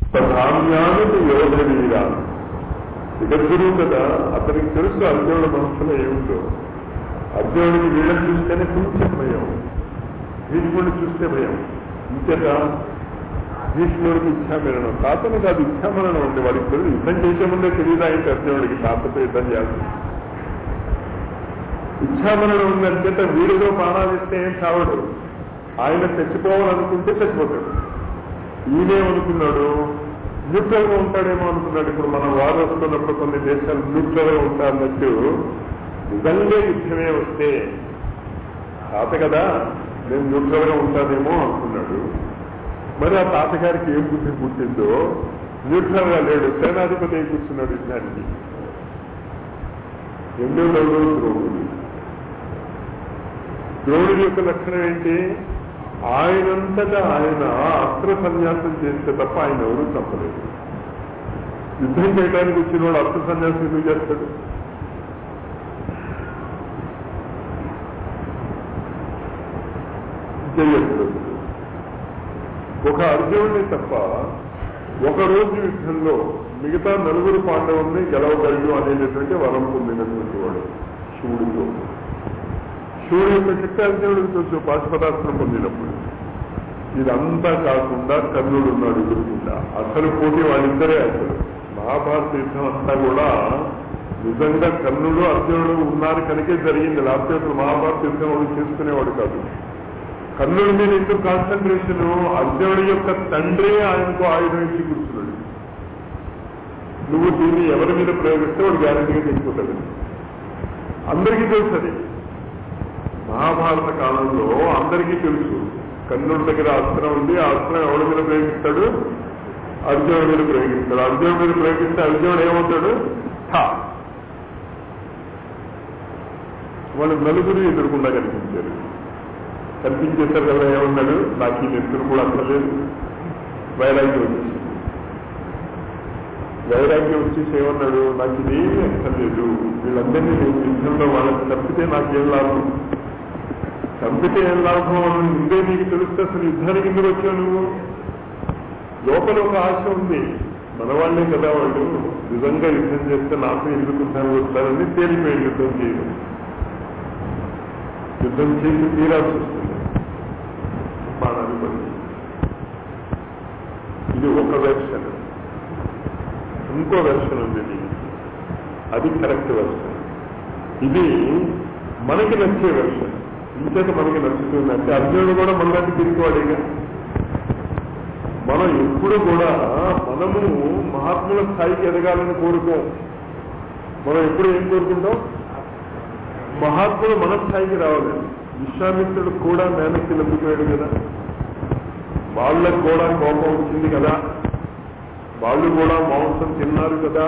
ధాన్యానికి యోధవీరా జగద్గురువు కదా, అతనికి తెలుసు అర్జునుడి మనసులో ఏమిటో. అర్జునుడికి వీళ్ళని చూస్తేనే కొంచెం భయం, భీష్ముడిని చూస్తే భయం. ఇంతేత భీష్ముడికి ఇచ్చామరణం, తాతను కాదు ఇచ్చామరణం ఉంది. వాడికి తెలియదు, యుద్ధం చేసే ముందే తెలియదా ఏంటి అర్జునుడికి తాతతో యుద్ధం చేయాలి. ఇచ్చామరణం ఉందంటే వీడిలో ప్రాణాలు ఇస్తే ఏం చావడు. ఆయన చచ్చిపోవాలనుకుంటే చచ్చిపోతాడు. ఈయనేమనుకున్నాడు, న్యూట్రల్ గా ఉంటాడేమో అనుకున్నాడు. ఇప్పుడు మనం వారు వస్తున్నప్పుడు కొన్ని దేశాలు న్యూట్రల్ గా ఉంటారన్నట్టు నిజంగా యుద్ధమే వస్తే తాత కదా నేను న్యూట్రల్ గా ఉంటానేమో అనుకున్నాడు. మరి ఆ తాతగారికి ఏం బుద్ధి పుట్టిందో, న్యూట్రల్ గా లేడు, సేనాధిపతి కూర్చున్నాడు యుద్ధానికి. ఎందులో ద్రోణుడు. ద్రోణుడి యొక్క లక్షణం ఏంటి? ఆయనంతటా ఆయన అస్త్ర సన్యాసం చేస్తే తప్ప ఆయన ఎవరూ తప్పలేదు. యుద్ధం చేయడానికి వచ్చిన వాడు అస్త్ర సన్యాసం ఎందుకు చేస్తాడు? చేయలేదు. ఒక అర్జునుడిని తప్ప ఒకరోజు యుద్ధంలో మిగతా నలుగురు పాండవుల్ని గెలవగలడు అనేటటువంటి వరం పొందినటువంటి వాడు శివుడితో. శివుడు యొక్క శక్తి అర్జునుడికి తెలుసు పాశుపతాస్త్రం పొందినప్పుడు. ఇదంతా కాకుండా కర్ణుడు ఉన్నాడు ఎదురుకుండా. అసలు పోటీ వాళ్ళిద్దరే. అసలు మహాభారత యుద్ధం అంతా కూడా నిజంగా కర్ణుడు అర్జునుడు ఉన్నారు కనుకే జరిగింది. లేకపోతే అసలు మహాభారత యుద్ధం వాడు చేసుకునేవాడు కాదు. కర్ణుడి మీద ఎందుకు కాన్సన్ట్రేషన్? అర్జునుడి యొక్క తండ్రి ఆయనకు ఆయుధం ఇచ్చి కూర్చున్నాడు. నువ్వు దీన్ని ఎవరి మీద ప్రయోగిస్తే వాడు గ్యారంటీగా తెచ్చిపోతాడు. అందరికీ తెలుసు అది. మహాభారత కాలంలో అందరికీ తెలుసు కర్ణుడి దగ్గర అస్త్రం ఉంది. ఆ అస్త్రం ఎవరి మీద ప్రయోగిస్తాడు? అర్జునుడి మీద ప్రయోగిస్తాడు. అర్జునుడి మీద ప్రయోగిస్తే అర్జునుడు ఏమవుతాడు? వాళ్ళు నలుగురు ఎదురుకుండా కనిపించారు. కనిపించేశారు కదా, ఏమన్నాడు? నాకు ఈ నెత్తులు కూడా అక్కర్లేదు. వైరాగ్యం వచ్చేసి ఏమన్నాడు? నాకు ఇదేమీ అక్కర్లేదు. వీళ్ళందరినీ నేను యుద్ధంలో వాళ్ళని చంపితే నాకేం లాభం? చంపితే ఏం లాభం అని ముందే నీకు తెలిస్తే అసలు యుద్ధానికి ఎందుకు వచ్చావు నువ్వు? లోపల ఒక ఆశ ఉంది. మన వాళ్ళే కదా వాళ్ళు, నిజంగా యుద్ధం చేస్తే నాకు ఎందుకు యుద్ధానికి వస్తారని తేలిపోయి యుద్ధం చేయడం. యుద్ధం చేసి తీరాల్సి వస్తుంది బాణాలు పడి. ఇది ఒక వెర్షన్. ఇంకో వెర్షన్ ఉంది దీనికి, అది కరెక్ట్ వెర్షన్. ఇది మనకి నచ్చే వెర్షన్. ఇంకేత మనకి నచ్చుతుందంటే అర్జునుడు కూడా మనలాంటి తిరిగివాడిగా. మనం ఎప్పుడు కూడా మనము మహాత్ముల స్థాయికి ఎదగాలని కోరుకోం. మనం ఎప్పుడు ఏం కోరుకుంటాం? మహాత్ములు మన స్థాయికి రావాలని. విశ్వామిత్రుడు కూడా మేనక్కి నమ్ముకున్నాడు కదా, వాళ్ళకు కూడా కోపం వచ్చింది కదా, వాళ్ళు కూడా మాంసం తిన్నారు కదా.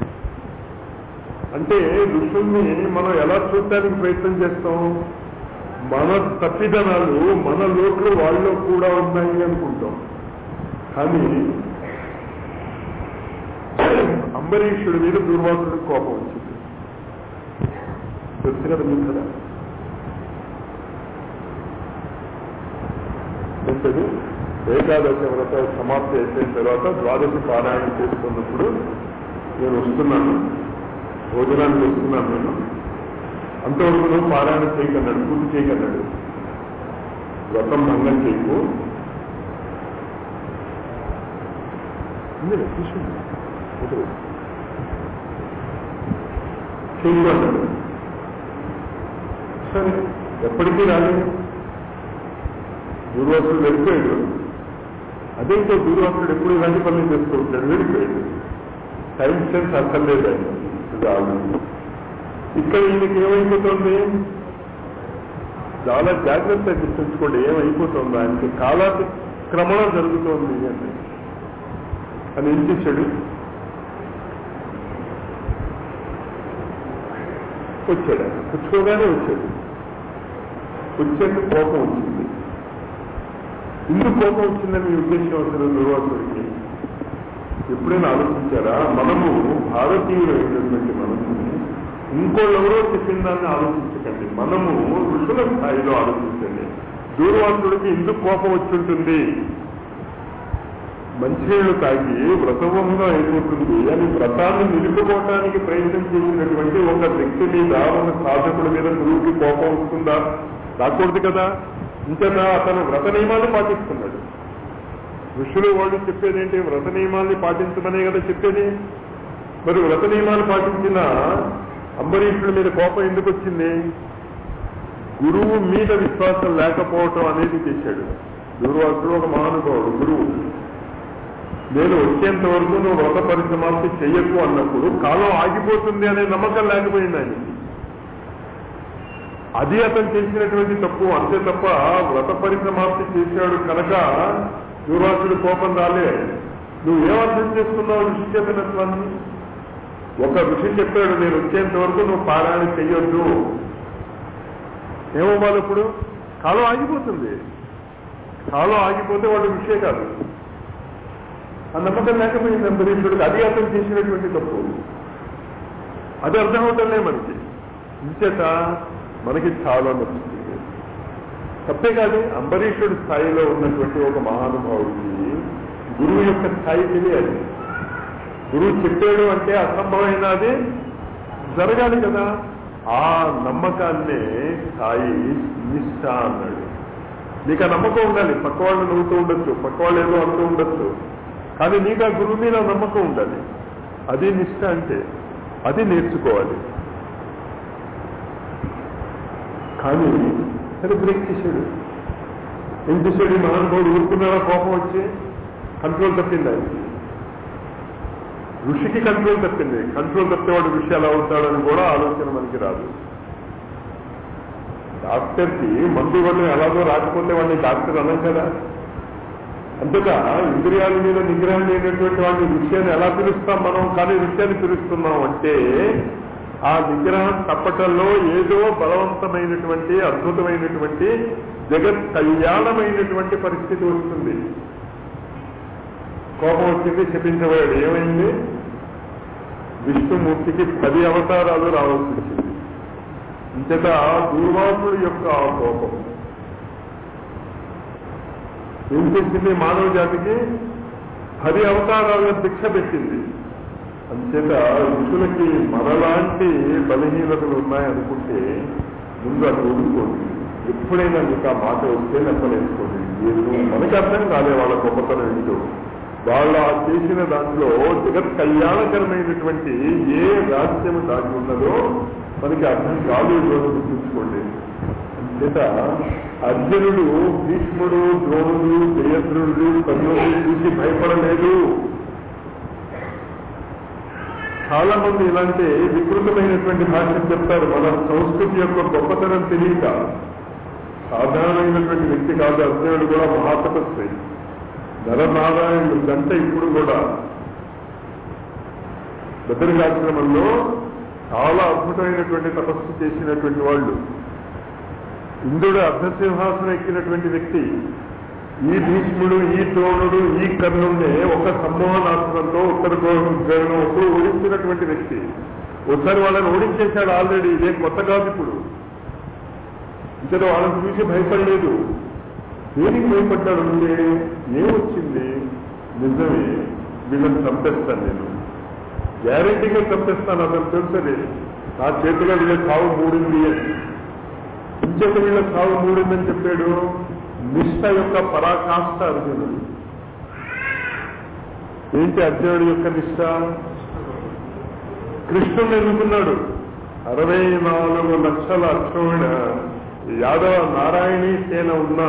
అంటే ఋషుల్ని మనం ఎలా చూడటానికి ప్రయత్నం చేస్తాం? మన తప్పిదనాలు, మన లోట్లు వాళ్ళలో కూడా ఉన్నాయి అనుకుంటాం. కానీ అంబరీషుడి మీద దుర్వాసుడికి కోపం వచ్చింది. తెలుసు కదా మీకు కదా. ఏంటది? ఏకాదశి వ్రత సమాప్తి అయిపోయిన తర్వాత ద్వాదశి పారాయణం చేసుకున్నప్పుడు నేను వస్తున్నాను, భోజనానికి వస్తున్నాను. నేను అంతవరకు నువ్వు పారాయణం చేయకన్నాడు, పూర్తి చేయకన్నాడు. వ్రతం భంగం చేయకు. చేయకన్నాడు. సరే, ఎప్పటికీ రాలేదు. దూర్వాసుడు వెళ్ళిపోయాడు. అదేంటో దూర్వాసుడు ఎప్పుడు ఇలాంటి పనులు చేస్తూ ఉంటాడు. వెళ్ళిపోయాడు. టైం సెన్స్ అక్కర్లేదు ఆయన. ఇక్కడ ఈయనకి ఏమైపోతుంది? చాలా జాగ్రత్తగా గుర్తుంచుకోండి ఏమైపోతుంది. ఆయనకి కాలాతిక్రమణ జరుగుతోంది అని ఏం చేశాడు? వచ్చాడు. పుచ్చుకోగానే వచ్చాడు. వచ్చాక కోపం వచ్చింది. ఎందుకు కోపం వచ్చిందని మీ ఉద్దేశం అసలు దుర్వాసుడికి? ఎప్పుడైనా ఆలోచించారా? మనము భారతీయులు అయినటువంటి మనసుని ఇంకోళ్ళెవరో చెప్పిన దాన్ని ఆలోచించకండి. మనము ఋషుల స్థాయిలో ఆలోచించండి. దూర్వాసుడికి ఎందుకు కోపం వచ్చి ఉంటుంది? మంచినీళ్ళు తాగి వ్రతభంగా అయిపోతుంది అని వ్రతాన్ని నిలుపుకోవటానికి ప్రయత్నం చేసినటువంటి ఒక వ్యక్తి మీద, ఒక సాధకుడి మీద గురువుకి కోపం వస్తుందా? రాకూడదు కదా. ఇంతగా అతను వ్రత నియమాలు పాటిస్తున్నాడు. ఋషులు వాళ్ళు చెప్పేది ఏంటి? వ్రత నియమాల్ని పాటించమనే కదా చెప్పేది. మరి వ్రత నియమాలు పాటించిన అంబరీషుడి మీద కోపం ఎందుకు వచ్చింది? గురువు మీద విశ్వాసం లేకపోవటం అనేది చేశాడు. దుర్వాసుడు ఒక మహానుభావుడు, గురువు. నేను వచ్చేంత వరకు నువ్వు వ్రత పరిసమాప్తి చెయ్యకు అన్నప్పుడు కాలం ఆగిపోతుంది అనే నమ్మకం లేకపోయింది ఆయనకి. అది అతను చేసినటువంటి తప్పు, అంతే తప్ప వ్రత పరిసమాప్తి చేశాడు కనుక దుర్వాసుడు కోపం రాలే. నువ్వేమర్థం చేసుకున్నావు ఋషి చేతనత్వాన్ని? ఒక ఋషి చెప్పాడు, నేను వచ్చేంత వరకు నువ్వు పారాయణ చెయ్యొద్దు. ఏమవ్వాలి? ఇప్పుడు కాలం ఆగిపోతుంది. కాలం ఆగిపోతే వాడు ఋషే కాదు. ఆ నమ్మకం లేకపోయింది అంబరీషుడికి. అది అతను చేసినటువంటి తప్పు. అది అర్థం అవటంలే మనకి. ఇంచేత మనకి చాలా నచ్చుతుంది. తప్పే కాదు. అంబరీషుడి స్థాయిలో ఉన్నటువంటి ఒక మహానుభావుడికి గురువు యొక్క స్థాయి తెలియాలి. గురువు చెప్పాడు అంటే అసంభవమైన అది జరగాలి కదా. ఆ నమ్మకాన్నే స్థాయి నిష్ఠ అన్నాడు. నీకు ఆ నమ్మకం ఉండాలి. పక్క వాళ్ళు నవ్వుతూ ఉండొచ్చు, పక్క వాళ్ళు ఏదో అంటూ ఉండొచ్చు, కానీ నీకు ఆ గురువు మీద నమ్మకం ఉండాలి. అది నిష్ఠ అంటే. అది నేర్చుకోవాలి. కానీ సరే బ్రేక్ చేశాడు. ఏం చేశాడు ఈ మహానుభావుడు? ఊరుకున్నారా? కోపం వచ్చి కంట్రోల్ తప్పింది ఆయనకి. ఋషికి కంట్రోల్ తప్పింది. కంట్రోల్ తప్పేవాడు ఋషి ఎలా అవుతాడని కూడా ఆలోచన మనకి రాదు. డాక్టర్కి మందు ఇవ్వడం ఎలాగో రాకపోతే వాడిని డాక్టర్ అనం కదా. అంతగా ఇంద్రియాల మీద నిగ్రహం లేనటువంటి వాడిని ఋషిని ఎలా పిలుస్తాం మనం? కానీ ఋషిని పిలుస్తున్నాం అంటే ఆ నిగ్రహం తప్పటంలో ఏదో బలవంతమైనటువంటి అద్భుతమైనటువంటి జగత్ కళ్యాణమైనటువంటి పరిస్థితి వస్తుంది. కోపం వచ్చింది, శపించబోయాడు. ఏమైంది? విష్ణుమూర్తికి 10 అవతారాలు రావాల్సి వచ్చింది. ఇంతట దుర్వాసుడు యొక్క ఆ కోపం ఏం చేసింది? మానవ జాతికి 10 అవతారాలను భిక్ష పెట్టింది. అంచేత ఋషులకి మనలాంటి బలహీనతలు ఉన్నాయనుకుంటే ముందు అది వదులుకోండి. ఎప్పుడైనా మీకు ఆ మాట వస్తే లెక్కలేసుకోండి. మనకి అర్థం కాలే వాళ్ళ గొప్పతనం ఏంటో. వాళ్ళ చేసిన దాంట్లో జగత్ కళ్యాణకరమైనటువంటి ఏ రహస్యము దాగి ఉన్నదో మనకి అర్థం కాదు. గుర్తుంచుకోండి. అంచేత అర్జునుడు, భీష్ముడు, ద్రోణుడు, జయద్రుడు, కర్ణుడు చూసి భయపడలేదు. చాలా మంది ఇలాంటి వికృతమైనటువంటి భాషను చెప్తారు. మన సంస్కృతి యొక్క గొప్పతనం తెలియక. సాధారణమైనటువంటి వ్యక్తి కాదు అర్జునుడు కూడా. మహాతపస్వి నరనారాయణుడు గంట ఇప్పుడు కూడా బద్రికాశ్రమంలో చాలా అద్భుతమైనటువంటి తపస్సు చేసినటువంటి వాళ్ళు. ఇంద్రుడు అర్ధసింహాసనం ఎక్కినటువంటి వ్యక్తి. ఈ భీష్ముడు, ఈ ద్రోణుడు, ఈ కర్ణుడిని ఒక సమ్మోహనాస్త్రంతో ఉత్తరగోడు ఓడించినటువంటి వ్యక్తి. ఒకసారి వాళ్ళని ఓడించేశాడు ఆల్రెడీ. ఇదే కొత్త కాదు ఇప్పుడు. ఇంకా వాళ్ళని చూసి భయపడలేదు. దేనికి భయపడ్డాడు? ఉండే ఏమొచ్చింది? నిజమే, వీళ్ళని చంపేస్తాను, నేను గ్యారెంటీగా చంపేస్తాను. అతను తెలుసది నా చేతిలో వీళ్ళ చావు మూడింది అని. ఇంచేత వీళ్ళ చావు మూడిందని చెప్పాడు. నిష్ఠ యొక్క పరాకాష్ఠ అర్జునుడు. ఏంటి అర్జునుడి యొక్క నిష్ఠ? కృష్ణుని ఎన్నుకున్నాడు. 64 లక్షల అక్షోహిణ యాదవ నారాయణీ సేన ఉన్న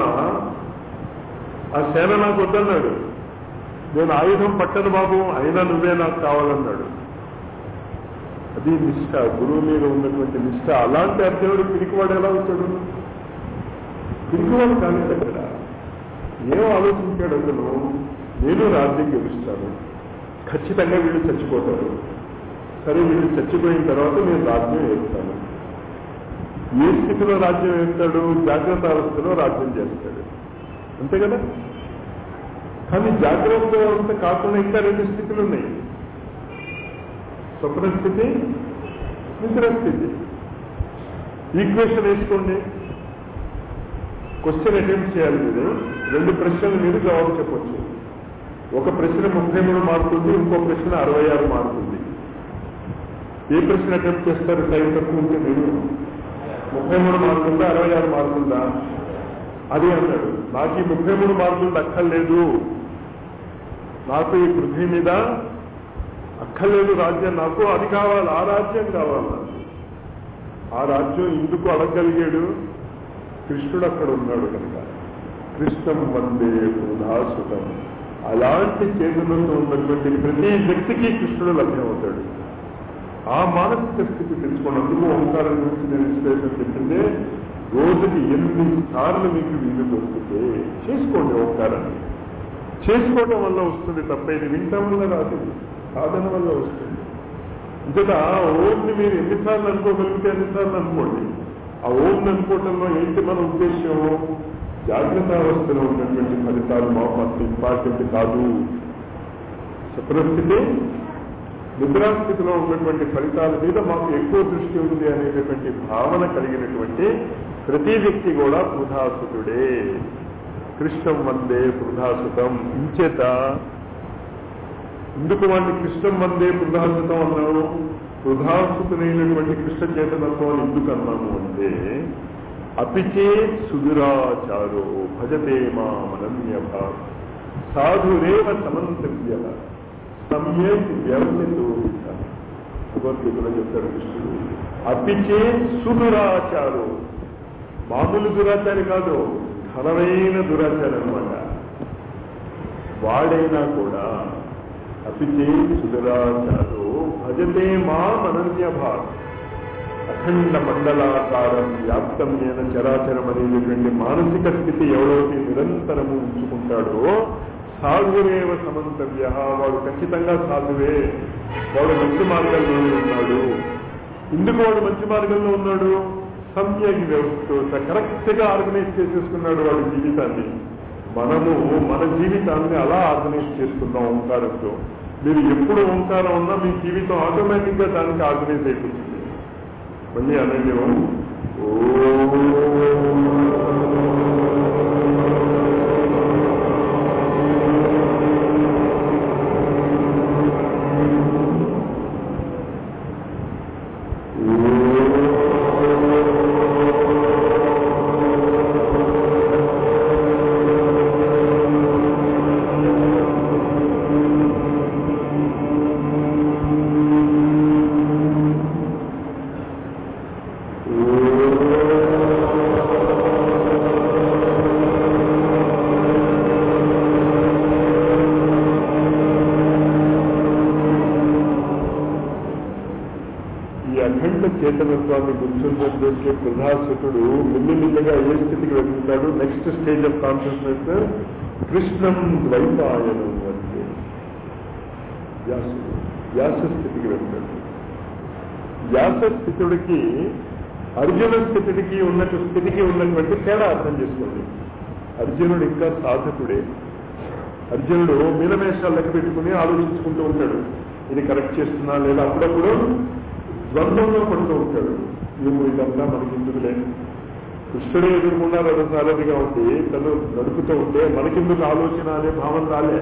ఆ సేన నాకు వద్దన్నాడు. నేను ఆయుధం పట్టను బాబు, అయినా నువ్వే నాకు కావాలన్నాడు. అది నిష్ఠ, గురువు మీద ఉన్నటువంటి నిష్ఠ. అలాంటి అర్జునుడు పిరికివాడు ఎలా అవుతాడు? పిరికివాడు కానీ దగ్గర ఏం ఆలోచించాడు అతను? నేను రాజ్యం గెలుస్తాను, ఖచ్చితంగా వీళ్ళు చచ్చిపోతారు. సరే, వీళ్ళు చచ్చిపోయిన తర్వాత నేను రాజ్యం వేస్తాను. ఏ స్థితిలో రాజ్యం వేస్తాడు? జాగ్రత్త అవస్థలో రాజ్యం చేస్తాడు, అంతే కదా. కానీ జాగ్రత్త అవస్థ కాకుండా ఇంకా 2 స్థితులు ఉన్నాయి. స్వప్న స్థితి, నిద్ర స్థితి. ఈక్వేషన్ వేసుకోండి. క్వశ్చన్ అటెంప్ట్ చేయాలి. మీరు 2 ప్రశ్నలు మీరు జవాబు చెప్పచ్చు. ఒక ప్రశ్న 33 మార్కులు, ఇంకో ప్రశ్న 66 మార్కులు. ఏ ప్రశ్న అటెంప్ట్ చేస్తారు? టైం తక్కువ ఉంటే మీరు 33 మార్కులుందా 66 మార్కులుందా? అదే అన్నాడు, నాకు ఈ 33 మార్కులు అక్కర్లేదు, నాకు ఈ పృథ్వీ మీద అక్కర్లేదు రాజ్యం, నాకు అది కావాలి, ఆ రాజ్యం కావాలి. ఆ రాజ్యం ఎందుకు అడగలిగాడు? కృష్ణుడు అక్కడ ఉన్నాడు కనుక. కృష్ణం వందే బృధాసుతం. అలాంటి చేతులతో ఉన్నటువంటి ప్రతి వ్యక్తికి కృష్ణుడు లభ్యమవుతాడు. ఆ మానసిక స్థితి తెలుసుకున్నందుకు ఓంకారం గురించి నేను విశ్లేషణ చెప్పిందే, రోజుకి 8 సార్లు మీకు వీలు దొరికితే చేసుకోండి. ఓంకారాన్ని చేసుకోవడం వల్ల వస్తుంది తప్ప ఇది వింటం వల్ల రాదు, సాధన వల్ల వస్తుంది. ఇంతటా ఓంని మీరు ఎన్నిసార్లు అనుకోగలిగితే అన్నిసార్లు అనుకోండి. ఆ ఓంని అనుకోవటంలో ఏంటి మన ఉద్దేశం? జాగ్రత్త అవస్థలో ఉన్నటువంటి ఫలితాలు మాకు అంత ఇంపార్టెంట్ కాదు. స్వప్నస్థితి నిద్రాస్థితిలో ఉన్నటువంటి ఫలితాల మీద మాకు ఎక్కువ దృష్టి ఉంది అనేటటువంటి భావన కలిగినటువంటి ప్రతి వ్యక్తి కూడా బృధాసుతుడే. కృష్ణం వందే బృధాసుతం. ఇంచేత ఎందుకు వాడిని కృష్ణం వందే బృధాసుతం అన్నాము? బృధాసుతునైనటువంటి కృష్ణ చేతనత్వం ఎందుకు అన్నాము అంటే, అపిచే సుదురాచారో భజతే మామనన్యభ సాధురేవ సమంతవ్య సమ్యక్ వ్యవసితో. భగవద్గీతలో చెప్తాడు కృష్ణుడు, అపిచే సుదురాచారో. మామూలు దురాచారి కాదు, ఘనమైన దురాచారం అన్నమాట. వాడైనా కూడా అపిచే సుదురాచారో భజతే మామనన్యభాగ్. అఖండ మండలాకారం వ్యాప్తం అయిన చరాచరం అనేటువంటి మానసిక స్థితి ఎవరైతే నిరంతరము ఉంచుకుంటాడో సాధురేవ సమంతవ్య, వాడు ఖచ్చితంగా సాధువే, వాడు మంచి మార్గంలో ఉన్నాడు. ఎందుకు వాడు మంచి మార్గంలో ఉన్నాడు? సమ్యక్ వ్యవస్థ కరెక్ట్ గా ఆర్గనైజ్ చేసేసుకున్నాడు వాడి జీవితాన్ని. మనము మన జీవితాన్ని అలా ఆర్గనైజ్ చేసుకున్నాం ఓంకారంతో. మీరు ఎప్పుడు ఓంకారం ఉన్నా మీ జీవితం ఆటోమేటిక్ గా దానికి ఆర్గనైజ్ అయిపోతుంది. మళ్ళీ అనండి ఓం. చేతనత్వాన్ని గుర్తుంటే బృధాసుతుడు మెల్లిమెల్లిగా ఏ స్థితికి వెళ్తాడు? నెక్స్ట్ స్టేజ్ ఆఫ్ కాన్షియస్నెస్ కృష్ణం ద్వైపాయనం అంటే వ్యాస స్థితికి వెళ్తాడు. వ్యాస స్థితుడికి అర్జున స్థితికి ఉన్నటువంటి తేడా అర్థం చేసుకోండి. అర్జునుడు ఇంకా సాధకుడే. అర్జునుడు మీనమేషాలు లెక్క పెట్టుకుని ఆలోచించుకుంటూ ఉంటాడు, ఇది కరెక్ట్ చేస్తున్నా లేదా. అప్పుడప్పుడు ద్వంద్వంలో పడుతూ ఉంటాడు, నువ్వు ఇదంతా మనకి ఎందుకులే. కృష్ణుడే ఎదుర్కొన్నా రథసారథిగా ఉండి తను నడుపుతూ ఉంటే మనకెందుకు ఆలోచన అనే భావన రాలే.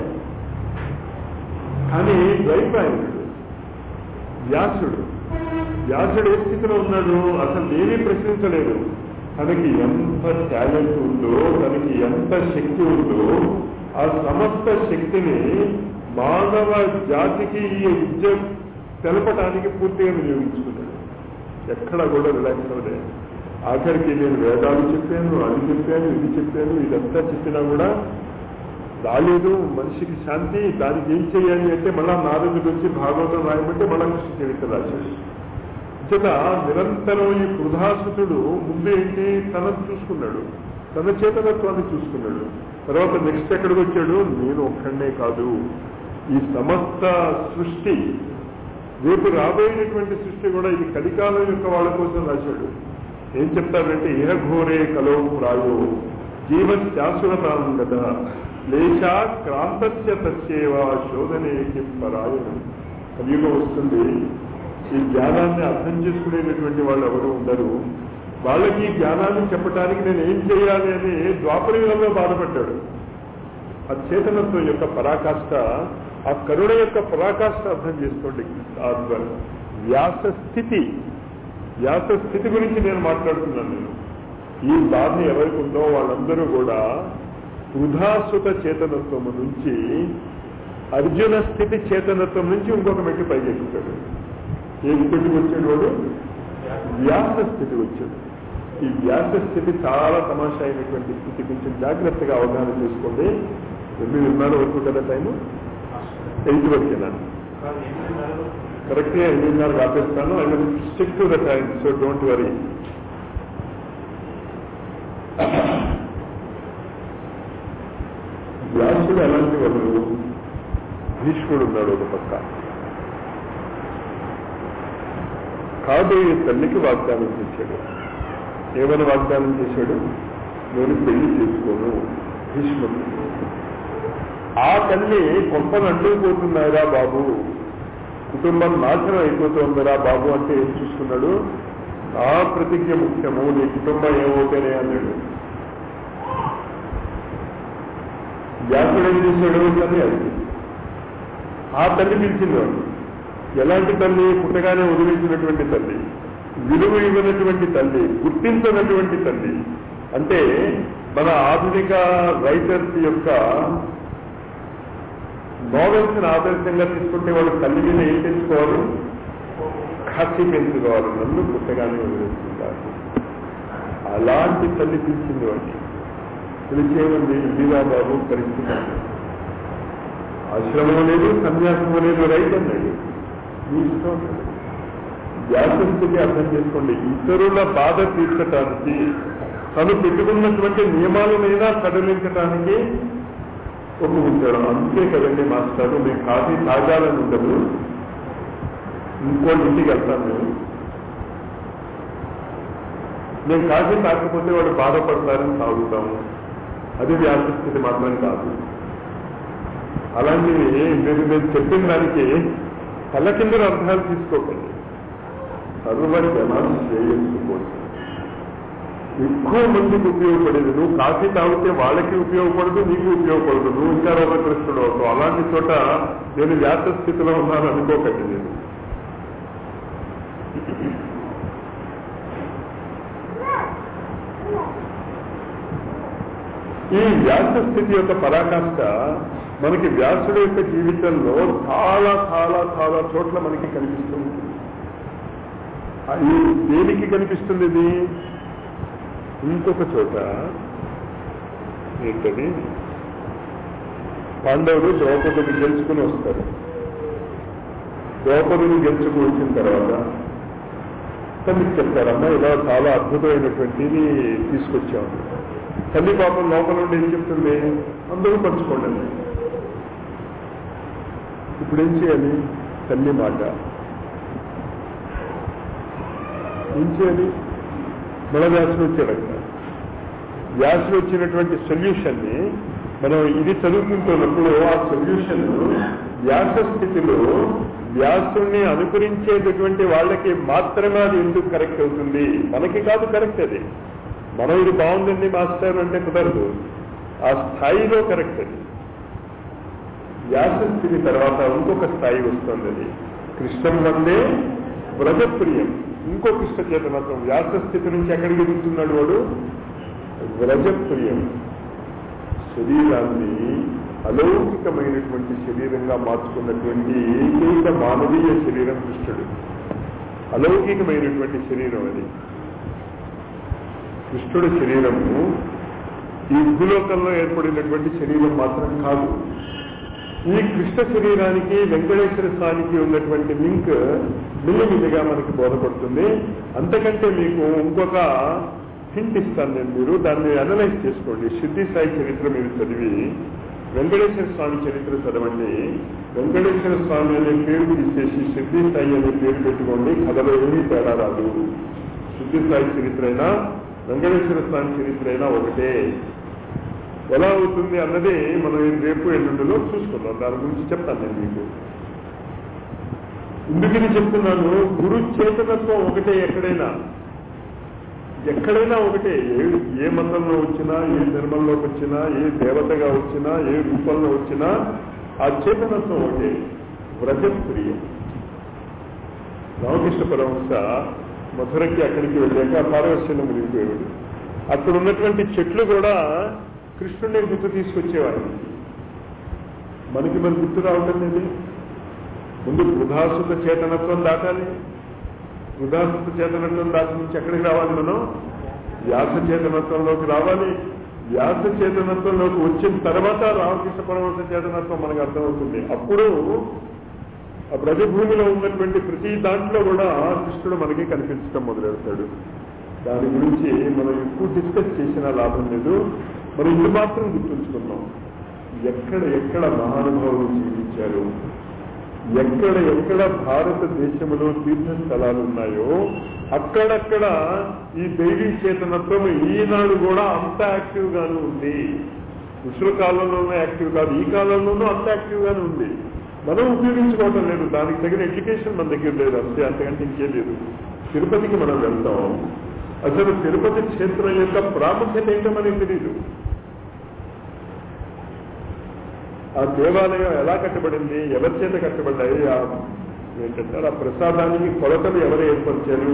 కానీ ద్వైపాయనుడు వ్యాసుడు ఏ స్థితిలో ఉన్నాడు? అసలు ఏమీ ప్రశ్నించలేదు. తనకి ఎంత టాలెంట్ ఉందో, తనకి ఎంత శక్తి ఉందో, ఆ సమస్త శక్తిని మానవ జాతికి ఈ విద్య తెలపడానికి పూర్తిగా వినియోగించుకున్నాడు. ఎక్కడా కూడా రిలాక్స్ అవ్వలేదు. ఆఖరికి నేను వేదాలు చెప్పాను, అది చెప్పాను, ఇది చెప్పాను, ఇదంతా చెప్పినా కూడా రాలేదు మనిషికి శాంతి. దానికి ఏం చేయాలి అంటే మళ్ళా నారదుడు వచ్చి భాగవతం రాయమంటే మళ్ళా కృష్ణ చరిత్ర రాశాడు. చేత నిరంతరం ఈ బృధాసుతుడు ముందు ఏంటి? తనను చూసుకున్నాడు, తన చేతనత్వాన్ని చూసుకున్నాడు. తర్వాత నెక్స్ట్ ఎక్కడికి వచ్చాడు? నేను ఒక్కడనే కాదు, ఈ సమస్త సృష్టి, రేపు రాబోయేటువంటి సృష్టి కూడా ఇది కలికాలం యొక్క వాళ్ళ కోసం రాశాడు. ఏం చెప్తారంటే, ఇహ ఘోరే కలో ప్రాయో జీవ శాశ్వతాం కదా లేచా క్రాంతస్య తస్యేవా శోధనేకి పరాయణం. కలియుగం వస్తుంది, ఈ జ్ఞానాన్ని అర్థం చేసుకునేటటువంటి వాళ్ళు ఎవరు ఉండరు. వాళ్ళకి ఈ జ్ఞానాన్ని చెప్పడానికి నేను ఏం చేయాలి అని ద్వాపరయుగంలో బాధపడ్డాడు. ఆ చేతనత్వం యొక్క పరాకాష్ఠ, ఆ కరుణ యొక్క పరాకాష్ఠ అర్థం చేసుకోండి. వ్యాస స్థితి, వ్యాస స్థితి గురించి నేను మాట్లాడుతున్నాను. నేను ఈ బాధ ఎవరికి ఉందో వాళ్ళందరూ కూడా వృధాసుత చేతనత్వము నుంచి అర్జున స్థితి చేతనత్వం నుంచి ఇంకొక మెట్టు పైకి ఎక్కుతాడు. ఏ స్థితికి వచ్చాడు వాడు? వ్యాస స్థితికి వచ్చాడు. ఈ వ్యాస స్థితి చాలా తమాషా అయినటువంటి స్థితి. కొంచెం జాగ్రత్తగా అవగాహన చేసుకోండి. 8:30 వరకు కదా టైము, 8 వరకేనా? కరెక్ట్గా 8:30 ఆపేస్తాను. I will stick to the time, so don't worry. వ్యాసుడు ఎలాంటి వాడు? భీష్ముడు ఉన్నాడు ఒక పక్క. కాబోయే తల్లికి వాగ్దానం చేశాడు. ఏమని వాగ్దానం చేశాడు? నేను పెళ్లి చేసుకోను భీష్ముడు. ఆ తల్లి కొంపను అంటుకుపోతున్నారా బాబు, కుటుంబం నాశనం అయిపోతుందరా బాబు అంటే ఏం చూసుకున్నాడు? ఆ ప్రతిజ్ఞ ముఖ్యము, నీ కుటుంబం ఏమవుతానే అన్నాడు. వ్యాసుడు ఏం చేశాడు? తల్లి అది ఆ తల్లి పిలిచింది వాడు. ఎలాంటి తల్లి? పుట్టగానే వదిలించినటువంటి తల్లి, విలువ ఇవ్వనటువంటి తల్లి, గుర్తించినటువంటి తల్లి. అంటే మన ఆధునిక రైటర్స్ యొక్క నోవెల్స్ ని ఆదర్శంగా తీసుకుంటే వాళ్ళు తల్లి మీద ఏం తెచ్చుకోవాలి? ఖాసీ పెంచుకోవాలి. నన్ను పుట్టగానే వదిలిస్తున్నారు. అలాంటి తల్లి పిలిచింది వాడిని. పిలిచేమంది బాబు పరిస్థితి, ఆశ్రమం లేదు, సన్యాసం లేదు, రైట్ అన్నాడు. మీ ఇష్టం. వ్యాసస్థితి అర్థం చేసుకోండి. ఇతరుల బాధ తీర్చడానికి, తను పెట్టుకున్నటువంటి నియమాలనైనా సడలించడానికి ఒప్పుకుంటాడు. అంతే కదండి మాస్టారు, మేము కాఫీ తాగాలని ఉండదు, ఇంకోటి ఇంటికి వెళ్తాను మేము కాఫీ తాగకపోతే వాడు బాధపడతారని తాగుతాము. అది వ్యాసస్థితి మాత్రం కాదు. అలాంటివి నేను చెప్పిన దానికి తలకిందుల అర్థాలు తీసుకోకండి. సర్వరి జనాలు శ్రేయస్సు కోసం ఎక్కువ మందికి ఉపయోగపడేది. నువ్వు కాఫీ తాగితే వాళ్ళకి ఉపయోగపడదు, నీకు ఉపయోగపడదు, నువ్వు ఇంకా రోగగ్రస్తుడు అవుతావు. అలాంటి చోట నేను వ్యాస స్థితిలో ఉన్నాను అనుకోకండి. నేను ఈ వ్యాస స్థితి యొక్క పరాకాష్ఠ మనకి వ్యాసుడు యొక్క జీవితంలో చాలా చాలా చాలా చోట్ల మనకి కనిపిస్తుంది. దేనికి కనిపిస్తుంది ఇది? ఇంకొక చోట ఏంటది? పాండవులు ద్రౌపదిని గెలుచుకుని వస్తారు. ద్రౌపదిని గెలుచుకు వచ్చిన తర్వాత తల్లికి చెప్తారమ్మా, ఇలా చాలా అద్భుతమైనటువంటిది తీసుకొచ్చాము. తల్లి పాపం లోపల నుండి ఏం చెప్తుంది? అందరూ పంచుకోండి. ఇప్పుడు ఏం చేయాలి? తల్లి మాట ఏం చేయాలి? మన వ్యాసులు వచ్చాడు. వ్యాసులు వచ్చినటువంటి సొల్యూషన్ ని మనం ఇది చదువుకుంటున్నప్పుడు ఆ సొల్యూషన్ వ్యాస స్థితిలో వ్యాసుని అనుకరించేటటువంటి వాళ్ళకి మాత్రమే అది ఎందుకు కరెక్ట్ అవుతుంది? మనకి కాదు కరెక్ట్. అది మనం ఇది బాగుందండి మాస్టర్ అంటే కుదరదు. ఆ స్థాయిలో కరెక్ట్. అది వ్యాస స్థితి తర్వాత ఇంకొక స్థాయి వస్తుంది. అది కృష్ణం వందే వ్రజప్రియం. ఇంకో కృష్ణ చేతనత్వం. వ్యాస స్థితి నుంచి ఎక్కడికి దిగుతున్నాడు వాడు? వ్రజప్రియం. శరీరాన్ని అలౌకికమైనటువంటి శరీరంగా మార్చుకున్నటువంటి ఏకైక మానవీయ శరీరం కృష్ణుడు. అలౌకికమైనటువంటి శరీరం అది. కృష్ణుడి శరీరము ఈ భూలోకంలో ఏర్పడినటువంటి శరీరం మాత్రం కాదు. ఈ కృష్ణ శరీరానికి వెంకటేశ్వర స్వామికి ఉన్నటువంటి లింక్ మిల్లిమిల్లిగా మనకి బోధపడుతుంది. అంతకంటే మీకు ఇంకొక హింట్ ఇస్తాను నేను, మీరు దాన్ని అనలైజ్ చేసుకోండి. సిద్ధి సాయి చరిత్ర మీరు చదివి వెంకటేశ్వర స్వామి చరిత్ర చదవండి. వెంకటేశ్వర స్వామి అనే పేరు తీసేసి సిద్ధి సాయి అనే పేరు పెట్టుకోండి. కథలో ఏమీ తేడా రాదు. సిద్ధి సాయి చరిత్ర అయినా వెంకటేశ్వర స్వామి చరిత్ర అయినా ఒకటే. ఎలా అవుతుంది అన్నది మనం రేపు ఎల్లుండిలో చూసుకుందాం. దాని గురించి చెప్తాను నేను మీకు. ఎందుకని చెప్తున్నాను? గురు చేతనత్వం ఒకటే ఎక్కడైనా. ఎక్కడైనా ఒకటే, ఏ మతంలో వచ్చినా, ఏ ధర్మంలోకి వచ్చినా, ఏ దేవతగా వచ్చినా, ఏ రూపంలో వచ్చినా ఆ చేతనత్వం ఒకటే, వ్రజప్రియం. రామకృష్ణ పరమహంస మధురకి అక్కడికి వెళ్ళాక పారవశ్యంలో మునిగిపోయాడు. అక్కడ ఉన్నటువంటి చెట్లు కూడా కృష్ణుడిని గుర్తు తీసుకొచ్చేవారు. మనకి మరి గుర్తు రావటం లేదు. ముందు వృధాసుత చేతనత్వం దాటాలి. వృధాసుత చేతనత్వం దాటి నుంచి ఎక్కడికి రావాలి? మనం వ్యాస చేతనత్వంలోకి రావాలి. వ్యాస చేతనత్వంలోకి వచ్చిన తర్వాత రామకృష్ణ పరమహంస చేతనత్వం మనకు అర్థమవుతుంది. అప్పుడు ఆ బ్రజభూమిలో ఉన్నటువంటి ప్రతి దాంట్లో కూడా కృష్ణుడు మనకి కనిపించడం మొదలెడతాడు. దాని గురించి మనం ఎక్కువ డిస్కస్ చేసినా లాభం లేదు. మనం ఇది మాత్రం గుర్తుంచుకున్నాం, ఎక్కడ ఎక్కడ మహానుభావులు జీవించారు, ఎక్కడ ఎక్కడ భారతదేశంలో తీర్థస్థలాలు ఉన్నాయో అక్కడక్కడ ఈ దైవీ చేతనత్వం ఈనాడు కూడా అంత యాక్టివ్ గాను ఉంది. ముసలి కాలంలోనూ యాక్టివ్ కాదు, ఈ కాలంలోనూ అంత యాక్టివ్ గానే ఉంది. మనం ఉపయోగించుకోవటం లేదు, దానికి తగిన ఎడ్యుకేషన్ మన దగ్గర లేదు, అంతే, అంతకంటే ఇంకేం లేదు. తిరుపతికి మనం వెళ్తాం, అసలు తిరుపతి క్షేత్రం యొక్క ప్రాముఖ్యత ఏంటో మనకి తెలియదు. ఆ దేవాలయం ఎలా కట్టబడింది, ఎవరి చేత కట్టబడ్డాయి, ఏంటంటారు ఆ ప్రసాదానికి కొలతలు ఎవరు ఏర్పరిచారు,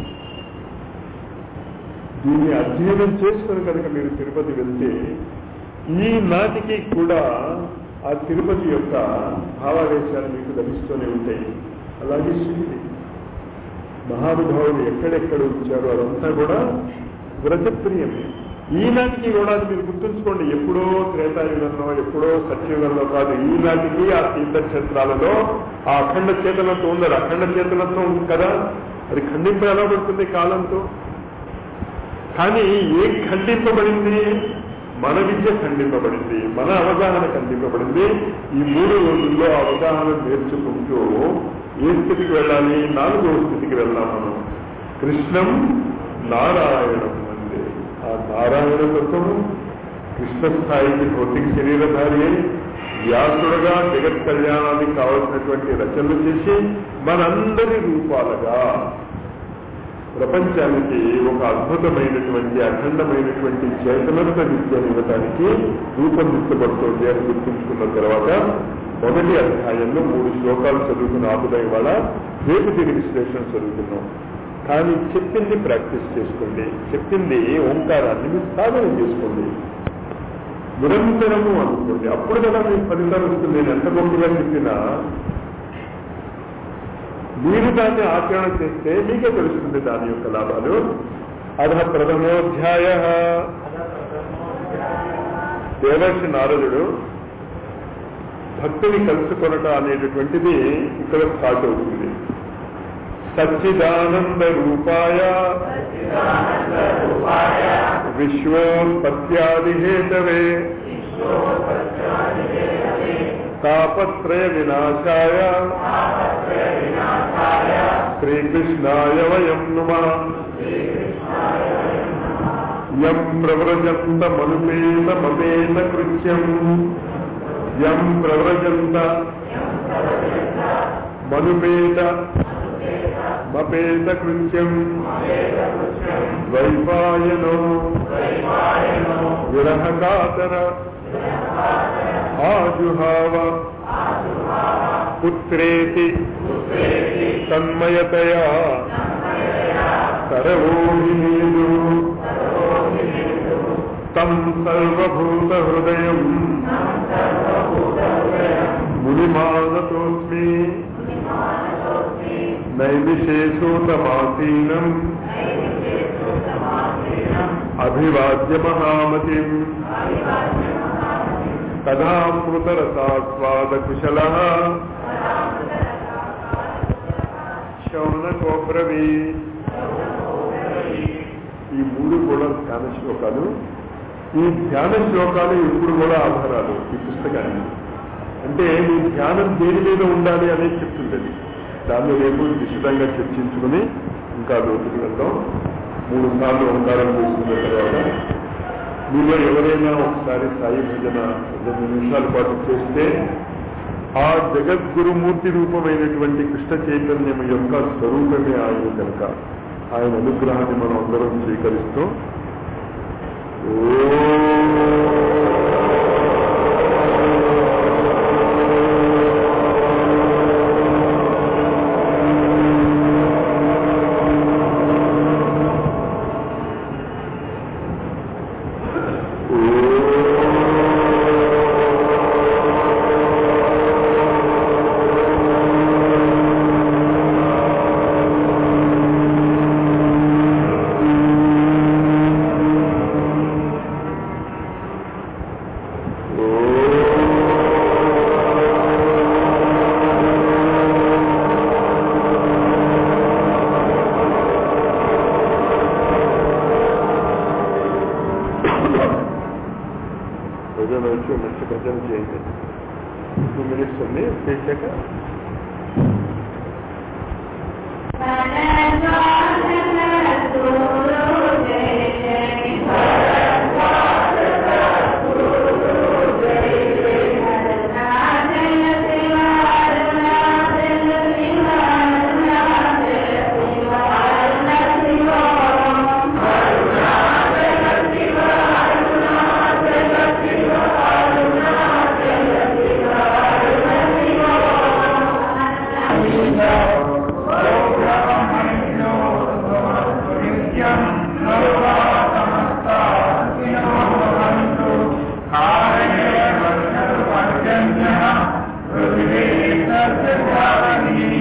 దీన్ని అధ్యయనం చేసుకుని కనుక మీరు తిరుపతి వెళ్తే ఈనాటికి కూడా ఆ తిరుపతి యొక్క భావావేశాలు మీకు లభిస్తూనే ఉంటాయి. అలాగే శివుడి మహానుభావులు ఎక్కడెక్కడ ఉంచారో అదంతా కూడా వ్రజప్రియమే. ఈనాటికి కూడా అది మీరు గుర్తుంచుకోండి. ఎప్పుడో త్రేతాయుగంలో, ఎప్పుడో సత్యయుగంలో కాదు, ఈనాటికి ఆ తీర్థక్షేత్రాలలో ఆ అఖండ చేతనత్వం ఉంది. అఖండ చేతనత్వం ఉంది కదా, అది ఖండింపు ఎలా పడుతుంది కాలంతో. కానీ ఏం ఖండింపబడింది? మన విద్య ఖండింపబడింది, మన అవగాహన ఖండింపబడింది. ఈ 3 రోజుల్లో అవగాహన నేర్చుకుంటూ ఏ స్థితికి వెళ్ళాలి? 4వ స్థితికి వెళ్దాం మనం. కృష్ణం నారాయణం అంటే ఆ నారాయణ తత్వము కృష్ణ స్థాయికి భౌతిక శరీరధారి వ్యాసుడుగా జగత్ కళ్యాణానికి కావలసినటువంటి రచనలు చేసి మనందరి రూపాలుగా ప్రపంచానికి ఒక అద్భుతమైనటువంటి అఖండమైనటువంటి చేతనత్వ విద్యను ఇవ్వడానికి రూపొందించబడుతుంది అని గుర్తుంచుకున్న తర్వాత మొదటి అధ్యాయంలో 3 శ్లోకాలు చదువుకున్న ఆపుదాయి వాళ్ళ రేపు దీని విశ్లేషణ చదువుతున్నాం. కానీ చెప్పింది ప్రాక్టీస్ చేసుకోండి, చెప్పింది ఓంకారాన్ని మీరు సాధన చేసుకోండి, నిరంతరము అనుకోండి. అప్పుడు కదా మీకు ఫలితాలు వస్తుంది. నేను ఎంత గొప్పగా చెప్పినా మీరు దాన్ని ఆచరణ చేస్తే మీకే తెలుస్తుంది దాని యొక్క లాభాలు. అధ ప్రథమోధ్యాయ. దేవర్షి నారదుడు భక్తుని కలుసుకొనట అనేటటువంటిది ఇక్కడ స్టార్ట్ అవుతుంది. సచ్చిదానంద రూపాయ విశ్వోత్పత్యాదిహేతవే తాపత్రయ వినాశాయ శ్రీకృష్ణాయ వయం నమః. యం ప్రవ్రజంత మనుపేత మపేత కృత్యం, యం ప్రవ్రజంత మనుపేత మపేత కృత్యం ద్వైపాయనో విరహకాతర ఆజుహావ పుత్రేతి తన్మయతయా సర్వోహిమేదు తం సర్వభూత హృదయం మునిమానతోస్మి నైవిశేషోతమాసీనం అభివాద్య మహామతిం తదామృతరసాస్వాద కుశలః శౌనకోబ్రవీ. ఈ 3 కూడా ధ్యాన శ్లోకాలు. ఈ ధ్యాన శ్లోకాలు ఇప్పుడు కూడా ఆధారాలు ఈ పుస్తకాన్ని. అంటే మీ ధ్యానం దేని మీద ఉండాలి అనేది చెప్తుంది. దాన్ని రేపు విశదంగా చర్చించుకుని ఇంకా లోతుకు వెళ్దాం. 3 సార్లు ఓంకారం చేసుకున్న తర్వాత మీలో ఎవరైనా ఒకసారి సాయి భజన 2 నిమిషాల పాటు చేస్తే ఆ జగద్గురుమూర్తి రూపమైనటువంటి కృష్ణ చైతన్యం యొక్క స్వరూపమే ఆయన కనుక ఆయన అనుగ్రహాన్ని మనం అందరం స్వీకరిస్తూ మంచి భజన చేయండి. 2 minutes ఉంది చేశాక Hare